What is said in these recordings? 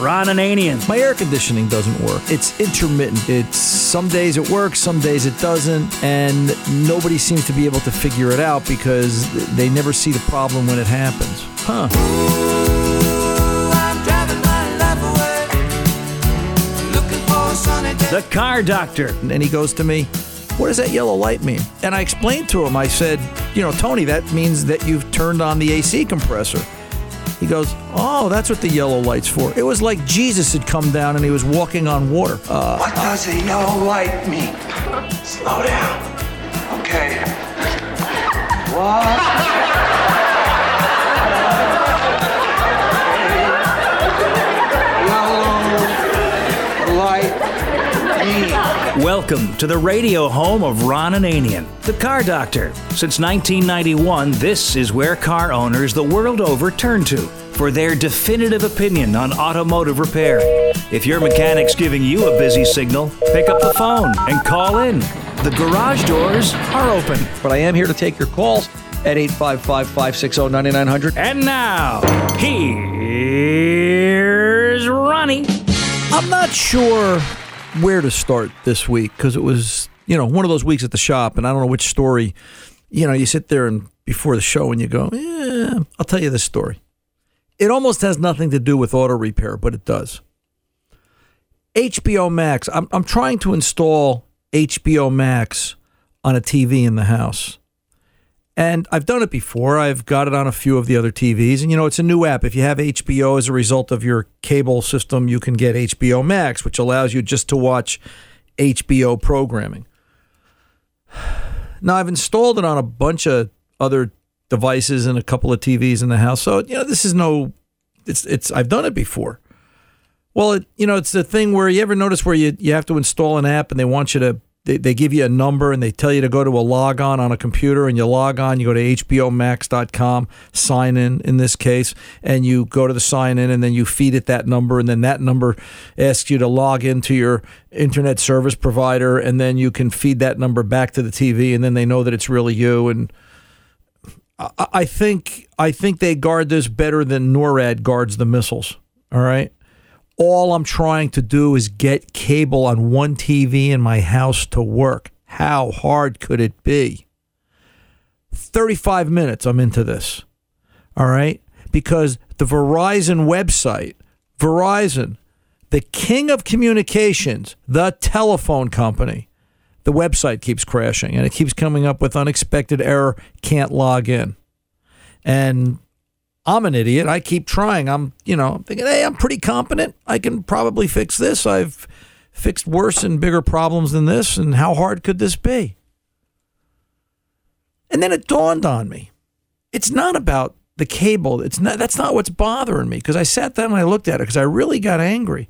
Ron Ananian. My air conditioning doesn't work. It's intermittent. It's some days it works, some days it doesn't, and nobody seems to be able to figure it out because they never see the problem when it happens. Huh. The Car Doctor. And he goes to me, what does that yellow light mean? And I explained to him, I said, Tony, that means that you've turned on the AC compressor. He goes, oh, that's what the yellow light's for. It was like Jesus had come down and he was walking on water. What does a yellow light mean? Slow down. Okay. What? Welcome to the radio home of Ron Ananian, the Car Doctor. Since 1991, this is where car owners the world over turn to for their definitive opinion on automotive repair. If your mechanic's giving you a busy signal, pick up the phone and call in. The garage doors are open. But I am here to take your calls at 855-560-9900. And now, here's Ronnie. I'm not sure where to start this week because it was, one of those weeks at the shop, and I don't know which story. You sit there and before the show and you go, I'll tell you this story. It almost has nothing to do with auto repair, but it does. HBO Max. I'm trying to install HBO Max on a TV in the house. And I've done it before. I've got it on a few of the other TVs. And, it's a new app. If you have HBO as a result of your cable system, you can get HBO Max, which allows you just to watch HBO programming. Now, I've installed it on a bunch of other devices and a couple of TVs in the house. So, this is I've done it before. Well, it's the thing where you ever notice where you have to install an app and they want you to, they give you a number and they tell you to go to a logon on a computer, and you log on, you go to hbomax.com, sign in this case, and you go to the sign in and then you feed it that number, and then that number asks you to log into your internet service provider, and then you can feed that number back to the TV, and then they know that it's really you. And I think they guard this better than NORAD guards the missiles. All right. All I'm trying to do is get cable on one TV in my house to work. How hard could it be? 35 minutes I'm into this. All right? Because the Verizon website, Verizon, the king of communications, the telephone company, the website keeps crashing and it keeps coming up with unexpected error, can't log in. And I'm an idiot. I keep trying. I'm thinking, hey, I'm pretty competent. I can probably fix this. I've fixed worse and bigger problems than this. And how hard could this be? And then it dawned on me. It's not about the cable. That's not what's bothering me. Because I sat down and I looked at it because I really got angry.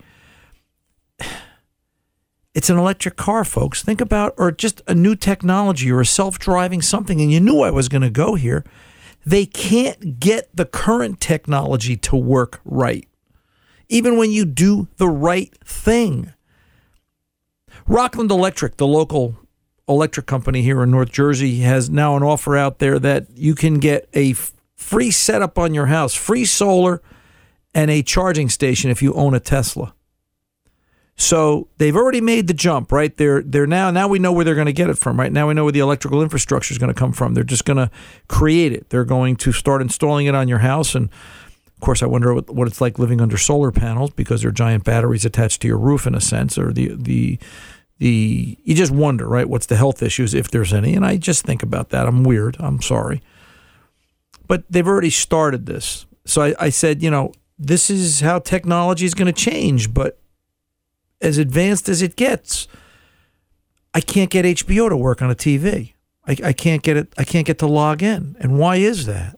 It's an electric car, folks. Think about, or just a new technology or a self-driving something. And you knew I was going to go here. They can't get the current technology to work right, even when you do the right thing. Rockland Electric, the local electric company here in North Jersey, has now an offer out there that you can get a free setup on your house, free solar, and a charging station if you own a Tesla. So they've already made the jump, right? They're now we know where they're going to get it from, right? Now we know where the electrical infrastructure is going to come from. They're just going to create it. They're going to start installing it on your house. And of course, I wonder what it's like living under solar panels because they're giant batteries attached to your roof in a sense, or the you just wonder, right? What's the health issues if there's any? And I just think about that. I'm weird. I'm sorry. But they've already started this. So I said, this is how technology is going to change, but as advanced as it gets, I can't get HBO to work on a TV. I can't get it. I can't get to log in. And why is that?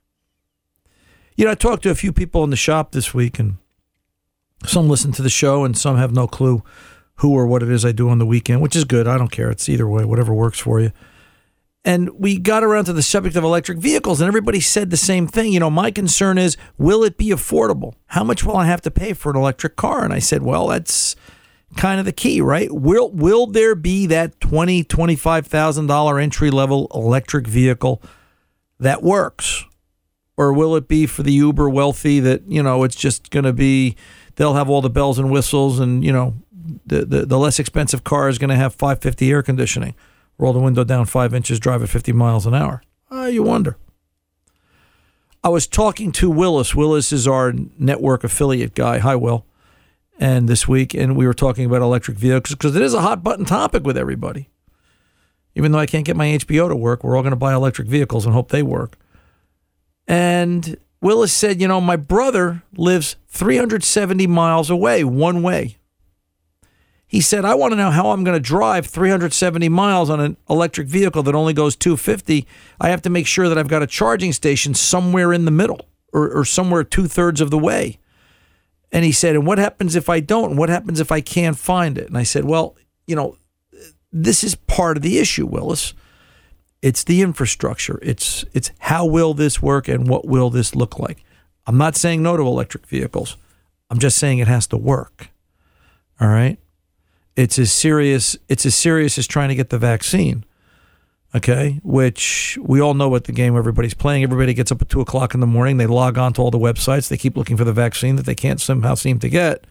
I talked to a few people in the shop this week, and some listen to the show and some have no clue who or what it is I do on the weekend, which is good. I don't care. It's either way, whatever works for you. And we got around to the subject of electric vehicles, and everybody said the same thing. My concern is, will it be affordable? How much will I have to pay for an electric car? And I said, well, that's kind of the key, right? Will there be that $20,000, $25,000 entry-level electric vehicle that works? Or will it be for the uber wealthy that, it's just going to be they'll have all the bells and whistles, and the less expensive car is going to have 550 air conditioning. Roll the window down 5 inches, drive at 50 miles an hour. You wonder. I was talking to Willis. Willis is our network affiliate guy. Hi, Will. And this week, and we were talking about electric vehicles because it is a hot button topic with everybody. Even though I can't get my HBO to work, we're all going to buy electric vehicles and hope they work. And Willis said, my brother lives 370 miles away, one way. He said, I want to know how I'm going to drive 370 miles on an electric vehicle that only goes 250. I have to make sure that I've got a charging station somewhere in the middle or somewhere 2/3 of the way. And he said, and what happens if I don't? And what happens if I can't find it? And I said, well, this is part of the issue, Willis. It's the infrastructure. It's how will this work and what will this look like? I'm not saying no to electric vehicles. I'm just saying it has to work. All right? It's as serious as trying to get the vaccine, okay, which we all know what the game everybody's playing. Everybody gets up at 2 o'clock in the morning. They log on to all the websites. They keep looking for the vaccine that they can't somehow seem to get.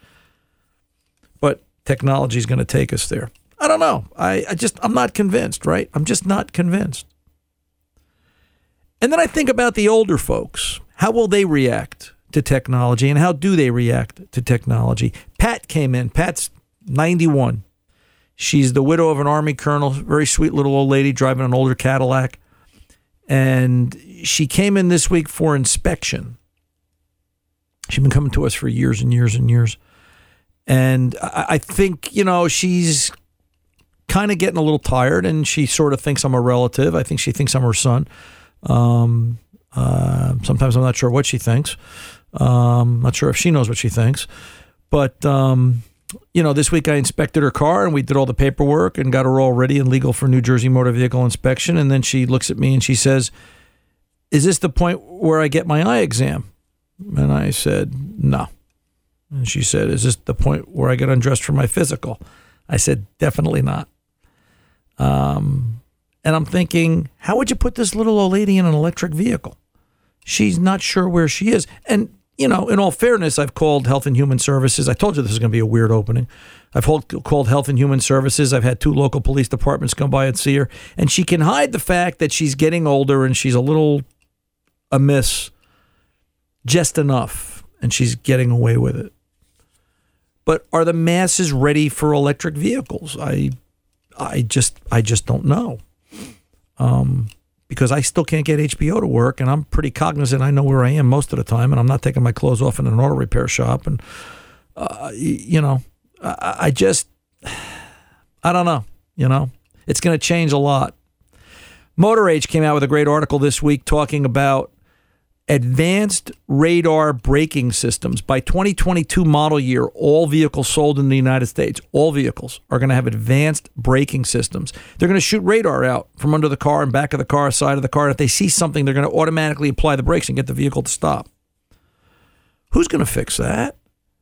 But technology is going to take us there. I don't know. I'm not convinced, right? I'm just not convinced. And then I think about the older folks. How will they react to technology, and how do they react to technology? Pat came in. Pat's 91. She's the widow of an Army colonel, very sweet little old lady driving an older Cadillac. And she came in this week for inspection. She's been coming to us for years and years and years. And I think, she's kind of getting a little tired, and she sort of thinks I'm a relative. I think she thinks I'm her son. Sometimes I'm not sure what she thinks. Not sure if she knows what she thinks. But, this week I inspected her car, and we did all the paperwork and got her all ready and legal for New Jersey motor vehicle inspection. And then she looks at me and she says, is this the point where I get my eye exam? And I said, no. And she said, is this the point where I get undressed for my physical? I said, definitely not. And I'm thinking, how would you put this little old lady in an electric vehicle? She's not sure where she is. And, in all fairness, I've called Health and Human Services. I told you this is going to be a weird opening. I've called Health and Human Services. I've had 2 local police departments come by and see her. And she can hide the fact that she's getting older and she's a little amiss just enough. And she's getting away with it. But are the masses ready for electric vehicles? I just don't know. Because I still can't get HBO to work, and I'm pretty cognizant. I know where I am most of the time, and I'm not taking my clothes off in an auto repair shop. And, I don't know. It's going to change a lot. Motor Age came out with a great article this week talking about advanced radar braking systems. By 2022 model year, all vehicles sold in the United States, all vehicles are going to have advanced braking systems. They're going to shoot radar out from under the car and back of the car, side of the car. If they see something, they're going to automatically apply the brakes and get the vehicle to stop. Who's going to fix that?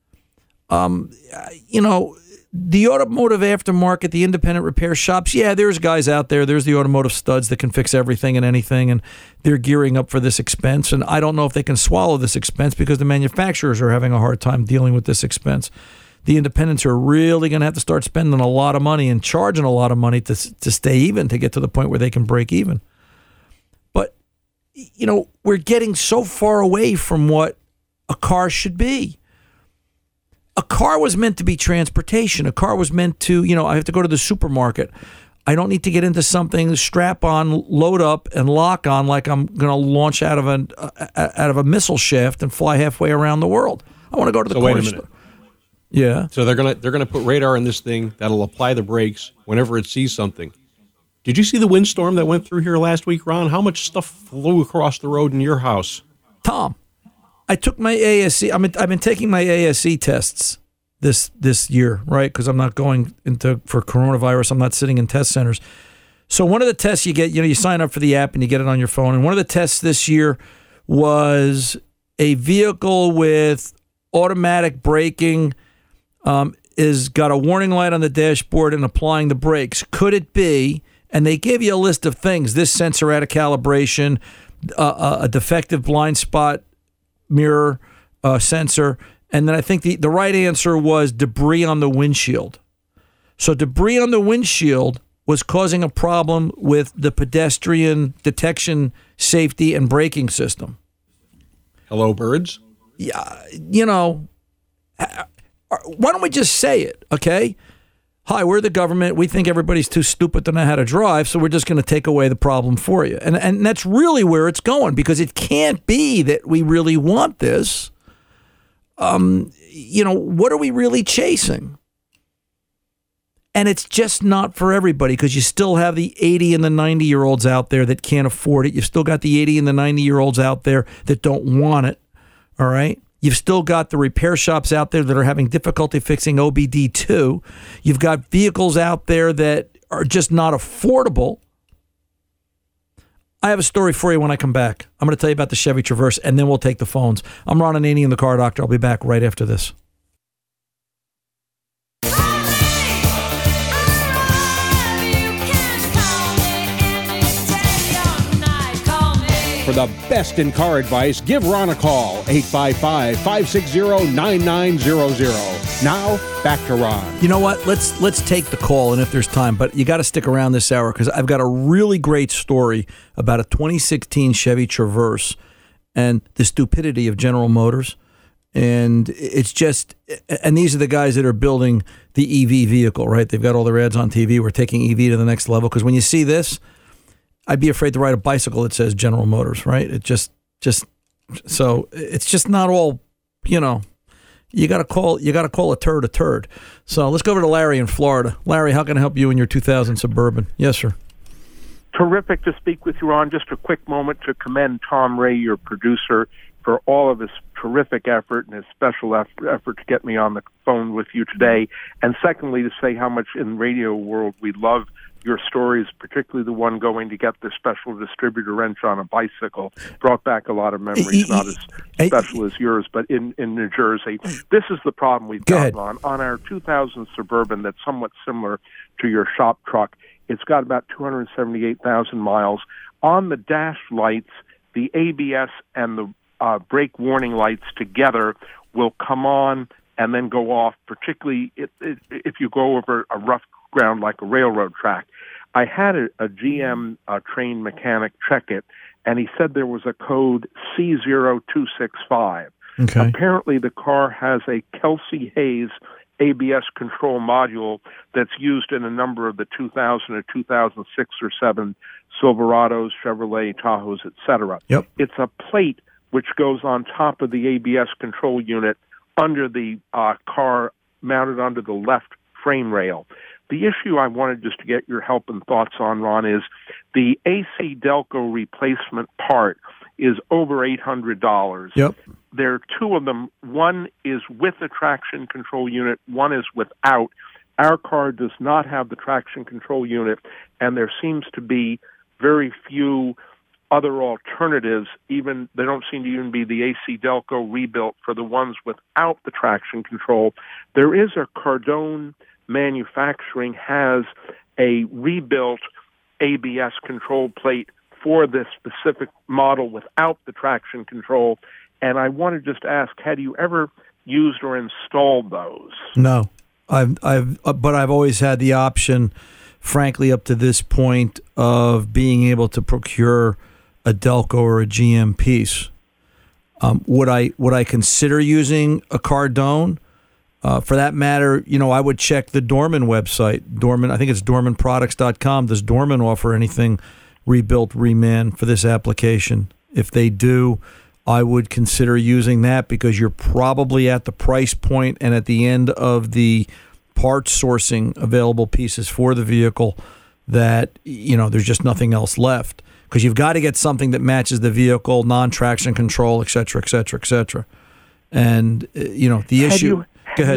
The automotive aftermarket, the independent repair shops, yeah, there's guys out there. There's the automotive studs that can fix everything and anything, and they're gearing up for this expense. And I don't know if they can swallow this expense because the manufacturers are having a hard time dealing with this expense. The independents are really going to have to start spending a lot of money and charging a lot of money to stay even, to get to the point where they can break even. But, we're getting so far away from what a car should be. A car was meant to be transportation. A car was meant to, I have to go to the supermarket. I don't need to get into something, strap on, load up, and lock on like I'm going to launch out of a missile shaft and fly halfway around the world. I want to go to the corner store. Yeah. So they're gonna put radar in this thing that'll apply the brakes whenever it sees something. Did you see the windstorm that went through here last week, Ron? How much stuff flew across the road in your house? Tom, I took my ASE. I've been taking my ASE tests this year, right? Because I'm not going for coronavirus. I'm not sitting in test centers. So one of the tests you get, you sign up for the app and you get it on your phone. And one of the tests this year was a vehicle with automatic braking, is got a warning light on the dashboard and applying the brakes. Could it be? And they give you a list of things: this sensor out of calibration, a defective blind spot mirror sensor, And then I think the right answer was debris on the windshield. So debris on the windshield was causing a problem with the pedestrian detection, safety, and braking system. Hello, birds. Yeah, why don't we just say it, okay? Hi, we're the government. We think everybody's too stupid to know how to drive, so we're just going to take away the problem for you. And that's really where it's going, because it can't be that we really want this. What are we really chasing? And it's just not for everybody, because you still have the 80 and the 90-year-olds out there that can't afford it. You've still got the 80 and the 90-year-olds out there that don't want it, all right? You've still got the repair shops out there that are having difficulty fixing OBD2. You've got vehicles out there that are just not affordable. I have a story for you when I come back. I'm going to tell you about the Chevy Traverse, and then we'll take the phones. I'm Ron Ananian, the Car Doctor. I'll be back right after this. For the best in car advice, give Ron a call, 855-560-9900. Now, back to Ron. You know what? Let's take the call, and if there's time, but you got to stick around this hour, because I've got a really great story about a 2016 Chevy Traverse and the stupidity of General Motors. And it's just, and these are the guys that are building the EV vehicle, right? They've got all their ads on TV. We're taking EV to the next level, because when you see this, I'd be afraid to ride a bicycle that says General Motors, right? It just so it's just not all, you got to call a turd a turd. So let's go over to Larry in Florida. Larry, how can I help you in your 2000 Suburban? Yes, sir. Terrific to speak with you, Ron. Just a quick moment to commend Tom Ray, your producer, for all of his terrific effort and his special effort to get me on the phone with you today. And secondly, to say how much in the radio world we love your stories, particularly the one going to get the special distributor wrench on a bicycle. Brought back a lot of memories, not as special as yours, but in New Jersey. This is the problem we've got, Ron. On our 2000 Suburban that's somewhat similar to your shop truck, it's got about 278,000 miles. On the dash lights, the ABS and the brake warning lights together will come on and then go off, particularly if you go over a rough ground like a railroad track. I had a GM trained mechanic check it, and he said there was a code C0265. Okay. Apparently the car has a Kelsey Hayes ABS control module that's used in a number of the 2000 or 2006 or 7 Silverados, Chevrolet, Tahoes, etc. Yep. It's a plate which goes on top of the ABS control unit under the car, mounted under the left frame rail. The issue I wanted just to get your help and thoughts on, Ron, is the AC Delco replacement part is over $800. Yep. There are two of them. One is with the traction control unit. One is without. Our car does not have the traction control unit, and there seems to be very few other alternatives. Even they don't seem to even be the AC Delco rebuilt for the ones without the traction control. There is a Cardone Manufacturing has a rebuilt ABS control plate for this specific model without the traction control. And I want to just ask, had you ever used or installed those? No, but I've always had the option, frankly, up to this point, of being able to procure a Delco or a GM piece. Would I consider using a Cardone? For that matter, I would check the Dorman website. Dorman, I think it's DormanProducts.com. Does Dorman offer anything rebuilt, reman for this application? If they do, I would consider using that, because you're probably at the price point and at the end of the parts sourcing available pieces for the vehicle that, there's just nothing else left. Because you've got to get something that matches the vehicle, non-traction control, et cetera, et cetera, et cetera. And, the issue... Go ahead.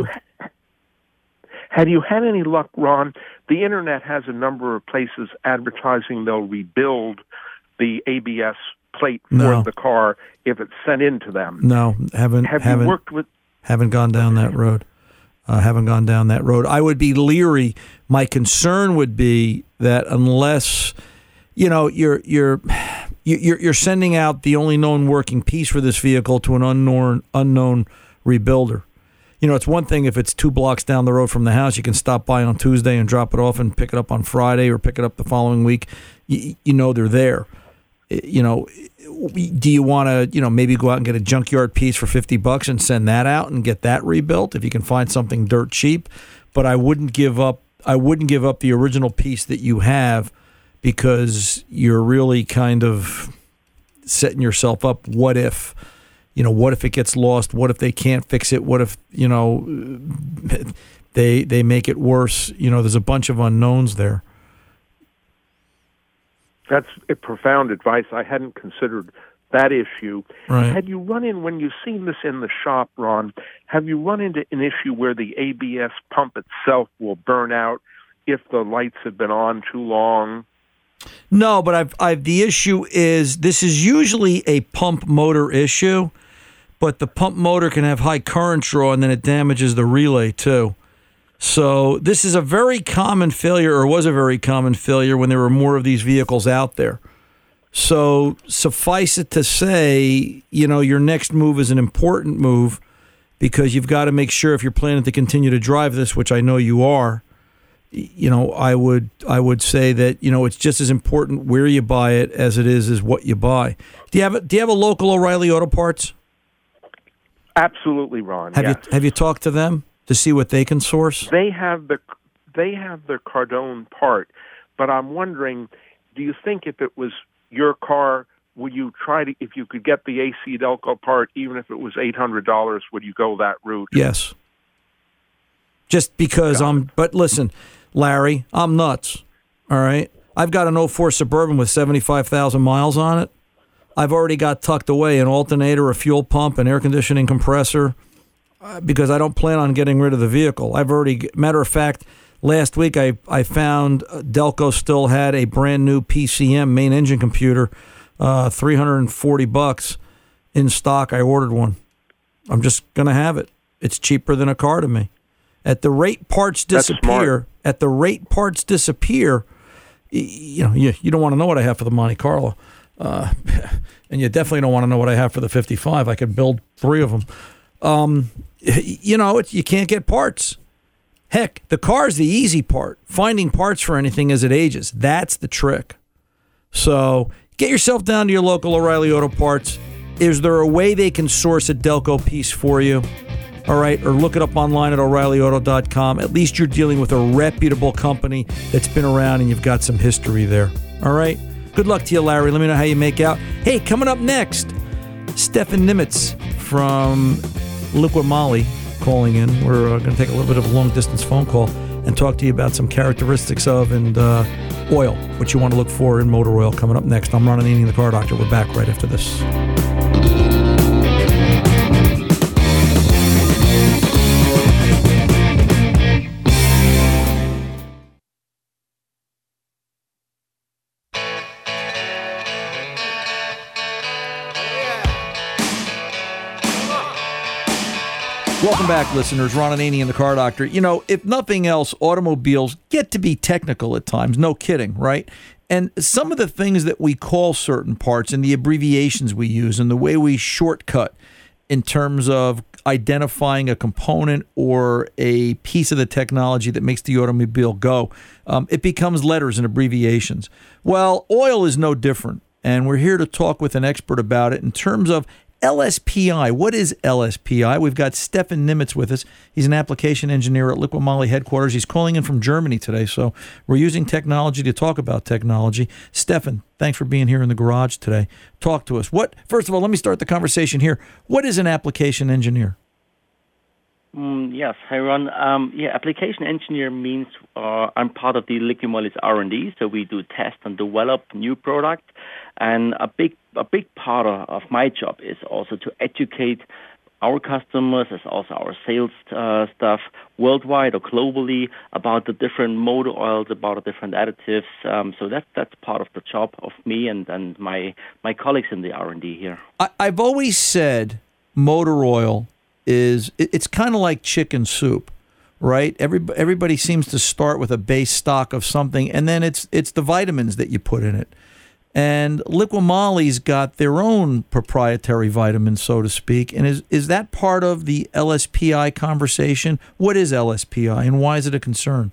Have you had any luck, Ron? The Internet has a number of places advertising they'll rebuild the ABS plate for the car if it's sent into them. No, haven't worked with? Haven't gone down that road. I would be leery. My concern would be that unless you're sending out the only known working piece for this vehicle to an unknown rebuilder. You know, it's one thing if it's 2 blocks down the road from the house, you can stop by on Tuesday and drop it off and pick it up on Friday or pick it up the following week. You know they're there. You know, do you want to, you know, maybe go out and get a junkyard piece for $50 and send that out and get that rebuilt if you can find something dirt cheap? But I wouldn't give up the original piece that you have, because you're really kind of setting yourself up. What if it gets lost? What if they can't fix it? What if, you know, they make it worse? You know, there's a bunch of unknowns there. That's a profound advice. I hadn't considered that issue. Right. Had you when you've seen this in the shop, Ron, have you run into an issue where the ABS pump itself will burn out if the lights have been on too long? No, but the issue is, this is usually a pump motor issue, but the pump motor can have high current draw and then it damages the relay too. So this is a very common failure, or was a very common failure when there were more of these vehicles out there. So suffice it to say, you know, your next move is an important move, because you've got to make sure, if you're planning to continue to drive this, which I know you are, you know, I would say that, you know, it's just as important where you buy it as it is what you buy. Do you have a local O'Reilly Auto Parts? Absolutely, Ron. Have you talked to them to see what they can source? They have the Cardone part, but I'm wondering, do you think if it was your car, would you try to, if you could get the AC Delco part, even if it was $800, would you go that route? Yes. Just because but listen, Larry, I'm nuts. All right. I've got an 04 Suburban with 75,000 miles on it. I've already got tucked away an alternator, a fuel pump, an air conditioning compressor, because I don't plan on getting rid of the vehicle. Matter of fact, last week I found Delco still had a brand new PCM main engine computer, $340 in stock. I ordered one. I'm just going to have it. It's cheaper than a car to me. At the rate parts disappear, you know, you don't want to know what I have for the Monte Carlo. And you definitely don't want to know what I have for the 55. I could build 3 of them. You know, you can't get parts. Heck, the car's the easy part. Finding parts for anything as it ages, that's the trick. So get yourself down to your local O'Reilly Auto Parts. Is there a way they can source a Delco piece for you? All right, or look it up online at O'ReillyAuto.com. At least you're dealing with a reputable company that's been around and you've got some history there. All right? Good luck to you, Larry. Let me know how you make out. Hey, coming up next, Stefan Nimitz from Liqui Moly calling in. We're going to take a little bit of a long-distance phone call and talk to you about some characteristics of and oil, what you want to look for in motor oil, coming up next. I'm Ron Ananian, the Car Doctor. We're back right after this. Welcome back, listeners. Ron Ananian, the Car Doctor. You know, if nothing else, automobiles get to be technical at times. No kidding, right? And some of the things that we call certain parts and the abbreviations we use and the way we shortcut in terms of identifying a component or a piece of the technology that makes the automobile go, it becomes letters and abbreviations. Well, oil is no different, and we're here to talk with an expert about it in terms of LSPI. What is LSPI? We've got Stefan Nimitz with us. He's an application engineer at Liqui Moly headquarters. He's calling in from Germany today, so we're using technology to talk about technology. Stefan, thanks for being here in the garage today. Talk to us. First of all, let me start the conversation here. What is an application engineer? Yes, hi Ron. Application engineer means I'm part of the Liqui Moly's R&D, so we do test and develop new products. And a big part of my job is also to educate our customers, as also our sales staff worldwide or globally about the different motor oils, about the different additives. So that's part of the job of me and my colleagues in the R&D here. I've always said motor oil it's kind of like chicken soup, right? Everybody seems to start with a base stock of something, and then it's the vitamins that you put in it. And Liqui-Moly's got their own proprietary vitamin, so to speak. And is that part of the LSPI conversation? What is LSPI, and why is it a concern?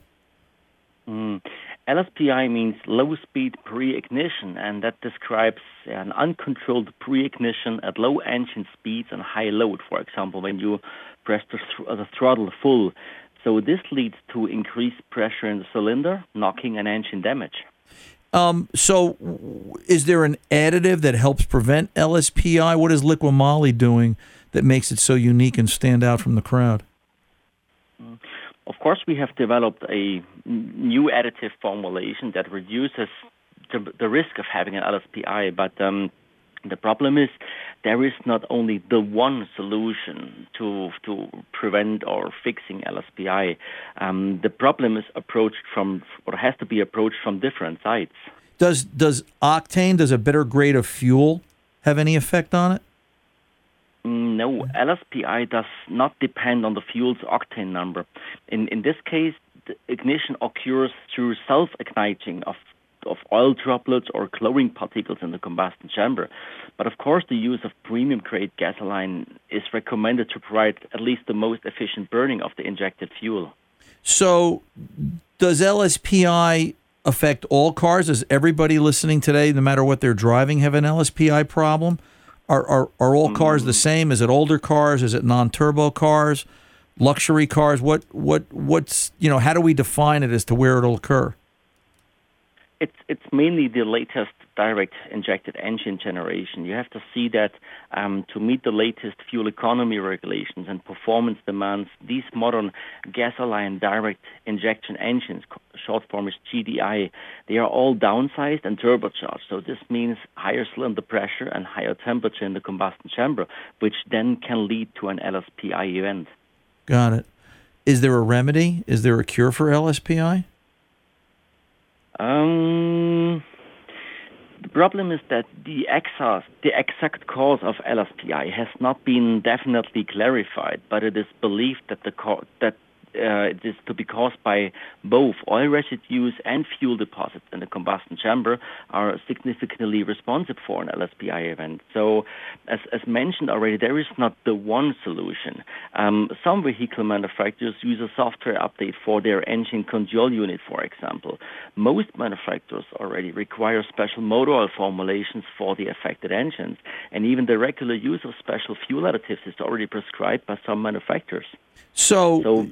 LSPI means low-speed pre-ignition, and that describes an uncontrolled pre-ignition at low engine speeds and high load, for example, when you press the throttle full. So this leads to increased pressure in the cylinder, knocking and engine damage. So is there an additive that helps prevent LSPI? What is Liqui-Moly doing that makes it so unique and stand out from the crowd? Of course, we have developed a new additive formulation that reduces the risk of having an LSPI, but the problem is there is not only the one solution to prevent or fixing LSPI. The problem is has to be approached from different sides. Does octane, does a better grade of fuel have any effect on it? No, LSPI does not depend on the fuel's octane number. In this case, the ignition occurs through self-igniting of oil droplets or chlorine particles in the combustion chamber. But of course, the use of premium-grade gasoline is recommended to provide at least the most efficient burning of the injected fuel. So, does LSPI affect all cars? Does everybody listening today, no matter what they're driving, have an LSPI problem? Are all cars the same? Is it older cars? Is it non-turbo cars? Luxury cars? What's how do we define it as to where it'll occur? It's mainly the latest direct injected engine generation. You have to see that to meet the latest fuel economy regulations and performance demands, these modern gasoline direct injection engines, short form is GDI, they are all downsized and turbocharged. So this means higher cylinder pressure and higher temperature in the combustion chamber, which then can lead to an LSPI event. Got it. Is there a remedy? Is there a cure for LSPI? The problem is that the exact cause of LSPI has not been definitely clarified, but it is believed that it is to be caused by both oil residues and fuel deposits in the combustion chamber are significantly responsible for an LSPI event. So, as mentioned already, there is not the one solution. Some vehicle manufacturers use a software update for their engine control unit, for example. Most manufacturers already require special motor oil formulations for the affected engines, and even the regular use of special fuel additives is already prescribed by some manufacturers. So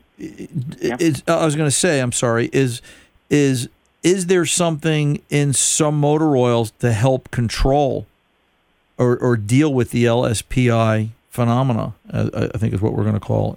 I was going to say, I'm sorry, is there something in some motor oils to help control or deal with the LSPI phenomena, I think is what we're going to call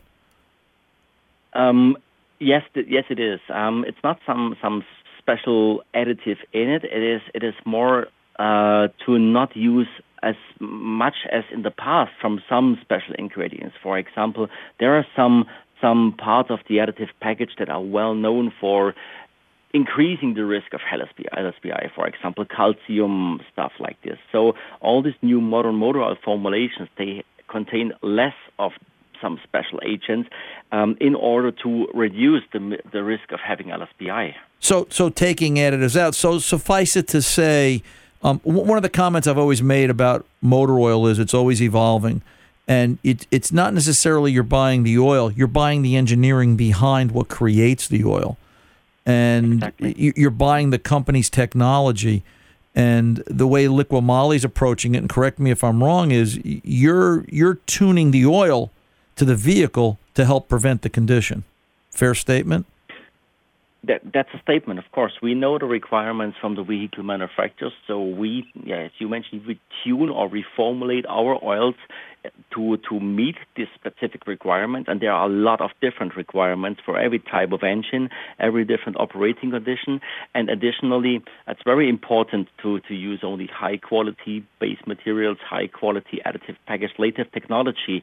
it? Yes, it is. It's not some special additive in it. It is more to not use as much as in the past from some special ingredients. For example, there are some parts of the additive package that are well known for increasing the risk of LSPI, for example, calcium, stuff like this. So all these new modern motor oil formulations, they contain less of some special agents in order to reduce the risk of having LSPI. So taking additives out. So suffice it to say, one of the comments I've always made about motor oil is it's always evolving. And it's not necessarily you're buying the oil, you're buying the engineering behind what creates the oil. And exactly. You're buying the company's technology. And the way Liqui-Moly's approaching it, and correct me if I'm wrong, is you're tuning the oil to the vehicle to help prevent the condition. Fair statement? That's a statement, of course. We know the requirements from the vehicle manufacturers, so as you mentioned, we tune or reformulate our oils to meet this specific requirement, and there are a lot of different requirements for every type of engine, every different operating condition, and additionally, it's very important to use only high-quality base materials, high-quality additive package, latest technology,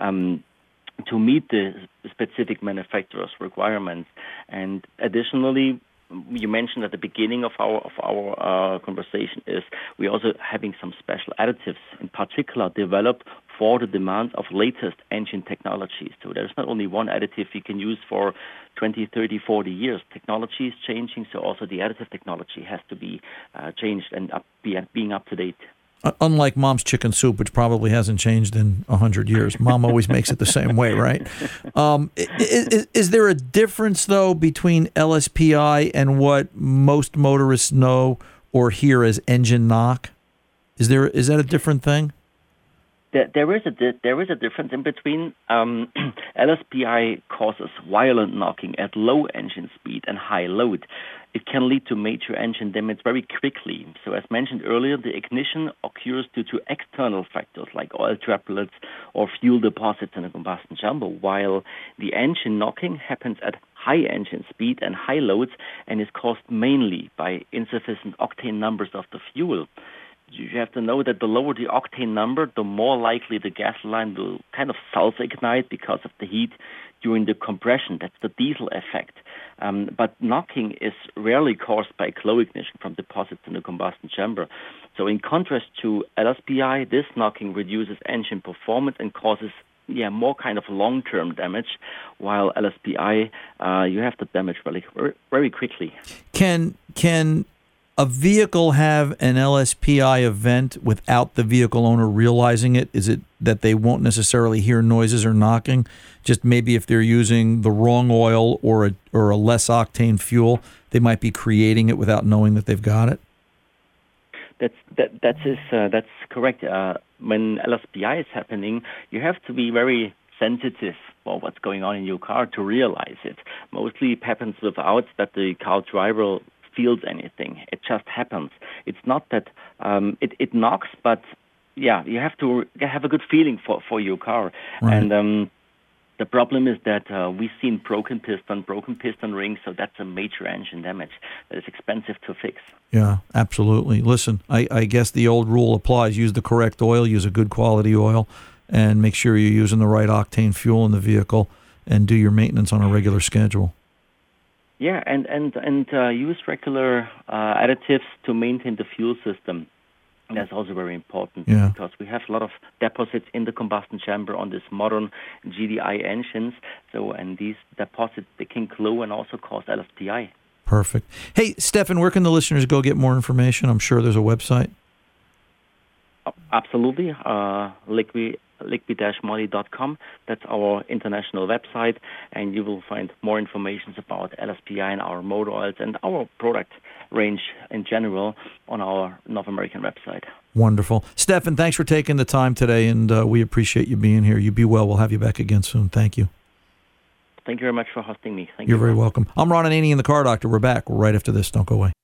to meet the specific manufacturer's requirements. And additionally, you mentioned at the beginning of our conversation is we're also having some special additives, in particular developed for the demands of latest engine technologies. So there's not only one additive you can use for 20, 30, 40 years. Technology is changing, so also the additive technology has to be changed and being up to date. Unlike Mom's chicken soup, which probably hasn't changed in 100 years. Mom always makes it the same way, right? Is there a difference, though, between LSPI and what most motorists know or hear as engine knock? Is that a different thing? There is a difference in between. LSPI causes violent knocking at low engine speed and high load. It can lead to major engine damage very quickly. So as mentioned earlier, the ignition occurs due to external factors like oil droplets or fuel deposits in a combustion chamber, while the engine knocking happens at high engine speed and high loads and is caused mainly by insufficient octane numbers of the fuel. You have to know that the lower the octane number, the more likely the gasoline will kind of self-ignite because of the heat during the compression. That's the diesel effect. But knocking is rarely caused by glow ignition from deposits in the combustion chamber. So in contrast to LSPI, this knocking reduces engine performance and causes more kind of long-term damage, while LSPI, you have the damage very, very quickly. Can a vehicle have an LSPI event without the vehicle owner realizing it? Is it that they won't necessarily hear noises or knocking? Just maybe if they're using the wrong oil or a less octane fuel, they might be creating it without knowing that they've got it? That's correct. When LSPI is happening, you have to be very sensitive for what's going on in your car to realize it. Mostly it happens without that the car driver feels anything. It just happens. It's not that it knocks, but you have to have a good feeling for your car. Right. And the problem is that we've seen broken piston rings, so that's a major engine damage that is expensive to fix. Yeah, absolutely. Listen, I guess the old rule applies. Use the correct oil, use a good quality oil, and make sure you're using the right octane fuel in the vehicle, and do your maintenance on a regular schedule. Yeah, and use regular additives to maintain the fuel system. That's also very important because we have a lot of deposits in the combustion chamber on these modern GDI engines. So, and these deposits, they can glow and also cause LSPI. Perfect. Hey, Stefan, where can the listeners go get more information? I'm sure there's a website. Absolutely. Liqui-moly.com. That's our international website, and you will find more information about LSPI and our motor oils and our product range in general on our North American website. Wonderful. Stefan, thanks for taking the time today, and we appreciate you being here. You be well. We'll have you back again soon. Thank you. Thank you very much for hosting me. You're very welcome. I'm Ron Ananian, the Car Doctor. We're back right after this. Don't go away.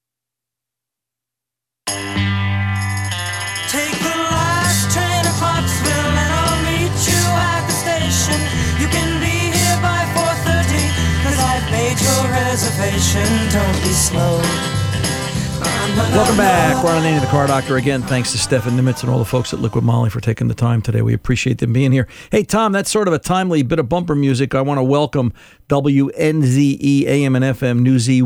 You can be here by 4:30, 'cause I've made your reservation. Don't be slow. Welcome back. Ron Ananian, the Car Doctor. Again, thanks to Stefan Nimitz and all the folks at Liqui Moly for taking the time today. We appreciate them being here. Hey, Tom, that's sort of a timely bit of bumper music. I want to welcome WNZE AM and FM New Z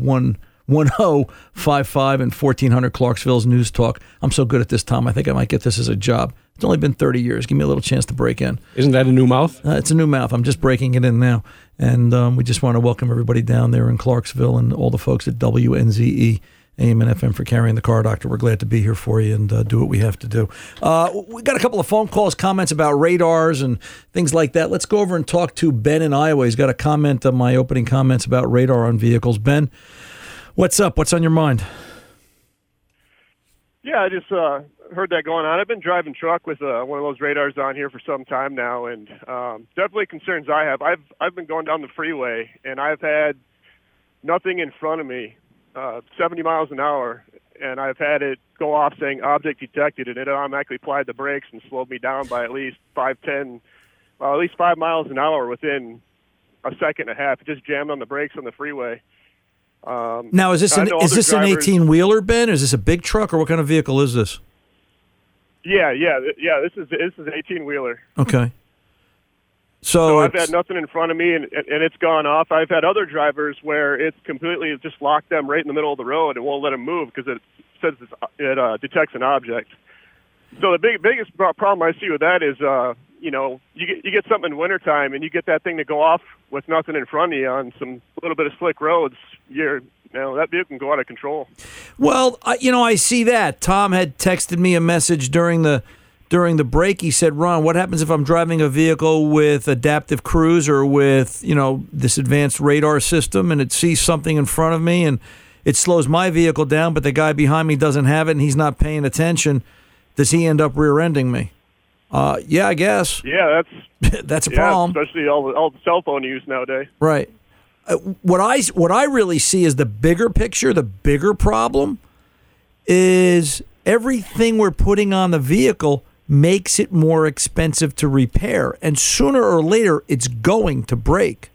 1055 and 1400 Clarksville's News Talk. I'm so good at this, Tom. I think I might get this as a job. It's only been 30 years. Give me a little chance to break in. Isn't that a new mouth? It's a new mouth. I'm just breaking it in now. And we just want to welcome everybody down there in Clarksville and all the folks at WNZE, AM and FM for carrying the Car Doctor. We're glad to be here for you and do what we have to do. We got a couple of phone calls, comments about radars and things like that. Let's go over and talk to Ben in Iowa. He's got a comment on my opening comments about radar on vehicles. Ben, what's up? What's on your mind? Yeah, I just heard that going on. I've been driving truck with one of those radars on here for some time now, and definitely concerns I have. I've been going down the freeway, and I've had nothing in front of me, 70 miles an hour, and I've had it go off saying object detected, and it automatically applied the brakes and slowed me down by at least 5 miles an hour within a second and a half. It just jammed on the brakes on the freeway. Now, is this an 18-wheeler, Ben? Is this a big truck, or what kind of vehicle is this? Yeah. This is an 18-wheeler. Okay. So I've had nothing in front of me, and it's gone off. I've had other drivers where it's completely just locked them right in the middle of the road and won't let them move because it says it detects an object. So the biggest problem I see with that is, you get something in wintertime and you get that thing to go off with nothing in front of you on some little bit of slick roads. That vehicle can go out of control. Well, I see that. Tom had texted me a message during the break. He said, Ron, what happens if I'm driving a vehicle with adaptive cruise or with, this advanced radar system and it sees something in front of me and it slows my vehicle down, but the guy behind me doesn't have it and he's not paying attention? Does he end up rear-ending me? Yeah, I guess. Yeah, that's a problem. Especially all the cell phone use nowadays. Right. What I really see as the bigger picture, the bigger problem, is everything we're putting on the vehicle makes it more expensive to repair, and sooner or later it's going to break.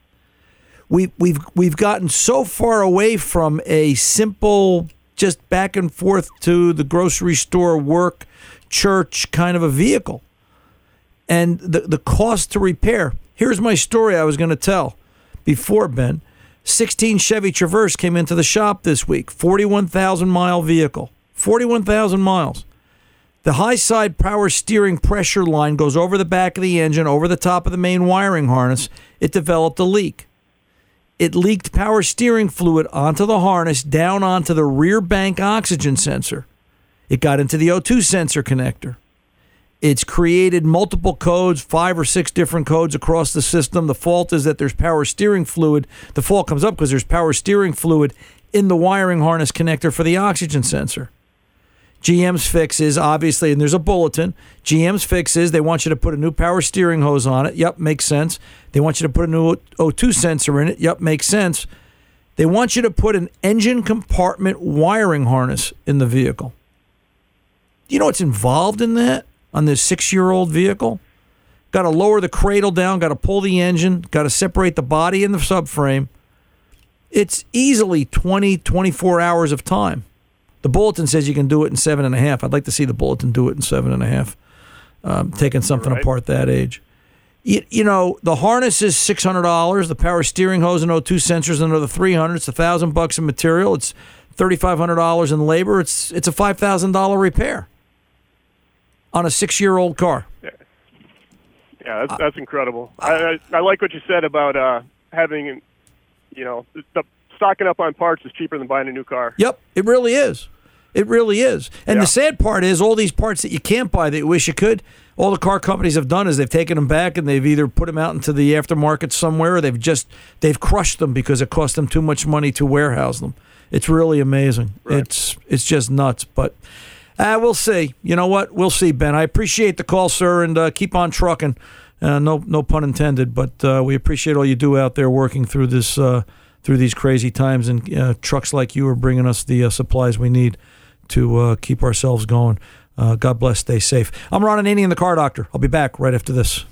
We've gotten so far away from a simple just back and forth to the grocery store, work, church kind of a vehicle. And the cost to repair. Here's my story I was going to tell before, Ben. 16 Chevy Traverse came into the shop this week. 41,000-mile vehicle. 41,000 miles. The high side power steering pressure line goes over the back of the engine, over the top of the main wiring harness. It developed a leak. It leaked power steering fluid onto the harness, down onto the rear bank oxygen sensor. It got into the O2 sensor connector. It's created multiple codes, 5 or 6 different codes across the system. The fault is that there's power steering fluid. The fault comes up because there's power steering fluid in the wiring harness connector for the oxygen sensor. GM's fix is, obviously, and there's a bulletin, GM's fix is they want you to put a new power steering hose on it. Yep, makes sense. They want you to put a new O2 sensor in it. Yep, makes sense. They want you to put an engine compartment wiring harness in the vehicle. Do you know what's involved in that on this 6-year-old vehicle? Got to lower the cradle down, got to pull the engine, got to separate the body and the subframe. It's easily 20, 24 hours of time. The bulletin says you can do it in 7.5. I'd like to see the bulletin do it in 7.5, taking something apart that age. The harness is $600. The power steering hose and O2 sensors another $300. It's $1,000 in material. It's $3,500 in labor. It's a $5,000 repair on a 6-year-old car. Yeah, that's incredible. I like what you said about having, stocking up on parts is cheaper than buying a new car. Yep, it really is. It really is. And the sad part is all these parts that you can't buy that you wish you could, all the car companies have done is they've taken them back and they've either put them out into the aftermarket somewhere or they've crushed them because it cost them too much money to warehouse them. It's really amazing. Right. It's just nuts. But we'll see. You know what? We'll see, Ben. I appreciate the call, sir, and keep on trucking. No pun intended, but we appreciate all you do out there working through this through these crazy times, and trucks like you are bringing us the supplies we need to keep ourselves going. God bless. Stay safe. I'm Ron Ananian, the Car Doctor. I'll be back right after this.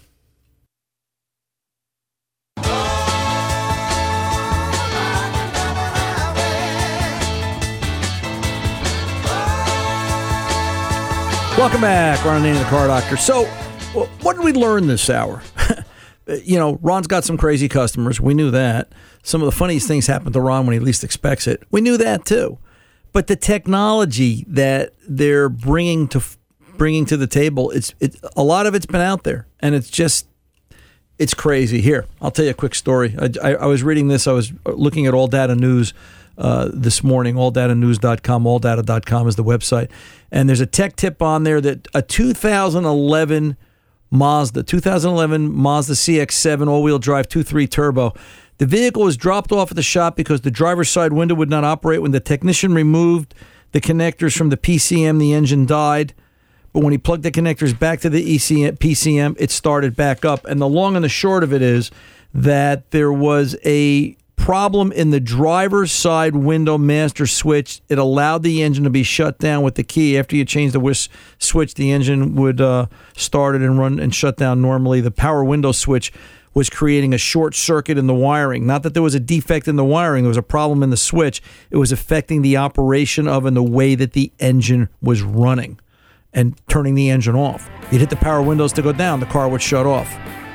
Welcome back, Ron Ananian, the Car Doctor. So, what did we learn this hour? Ron's got some crazy customers. We knew that. Some of the funniest things happen to Ron when he least expects it. We knew that too. But the technology that they're bringing to the table, it's a lot of it's been out there, and it's crazy. Here, I'll tell you a quick story. I was reading this. I was looking at All Data News this morning. AllDataNews.com. AllData.com is the website, and there's a tech tip on there that a 2011 Mazda CX-7 all-wheel drive 2.3 turbo. The vehicle was dropped off at the shop because the driver's side window would not operate. When the technician removed the connectors from the PCM, the engine died. But when he plugged the connectors back to the PCM, it started back up. And the long and the short of it is that there was a problem in the driver's side window master switch. It allowed the engine to be shut down with the key. After you change the switch, the engine would start it and run and shut down normally. The power window switch was creating a short circuit in the wiring. Not that there was a defect in the wiring. There was a problem in the switch. It was affecting the operation of and the way that the engine was running and turning the engine off. You'd hit the power windows to go down. The car would shut off.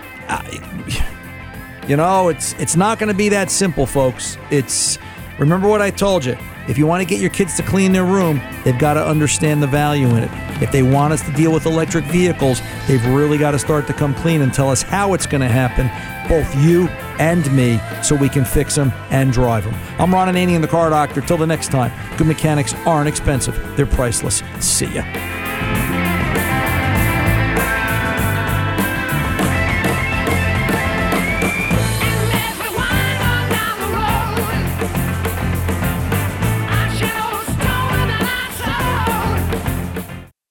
It's not going to be that simple, folks. Remember what I told you. If you want to get your kids to clean their room, they've got to understand the value in it. If they want us to deal with electric vehicles, they've really got to start to come clean and tell us how it's going to happen, both you and me, so we can fix them and drive them. I'm Ron Ananian, the Car Doctor. Till the next time, good mechanics aren't expensive. They're priceless. See ya.